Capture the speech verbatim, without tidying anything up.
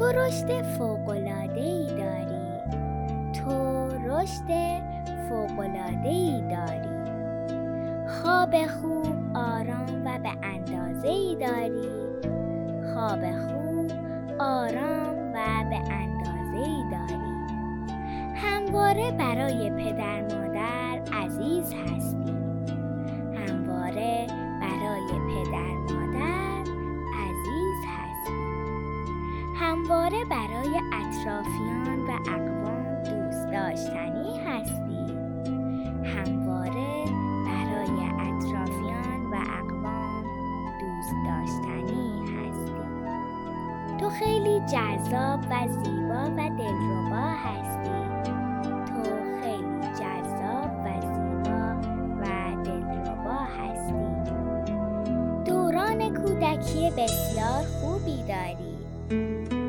تو رشد فوق‌العاده‌ای داری، تو رشد فوق‌العاده‌ای داری. خواب خوب، آرام و به اندازه‌ای داری، خواب خوب، آرام و به اندازه‌ای داری. همواره برای پدر مادر عزیز هستی، همواره برای پدر مادر عزیز هستی. همواره برای اطرافیان و اقوام دوست داشتنی هستی، همواره برای اطرافیان و اقوام دوست داشتنی هستی. تو خیلی جذاب و زیبا و دلربا هستی، تو خیلی جذاب و زیبا و دلربا هستی. دوران کودکی بسیار خوبی داری،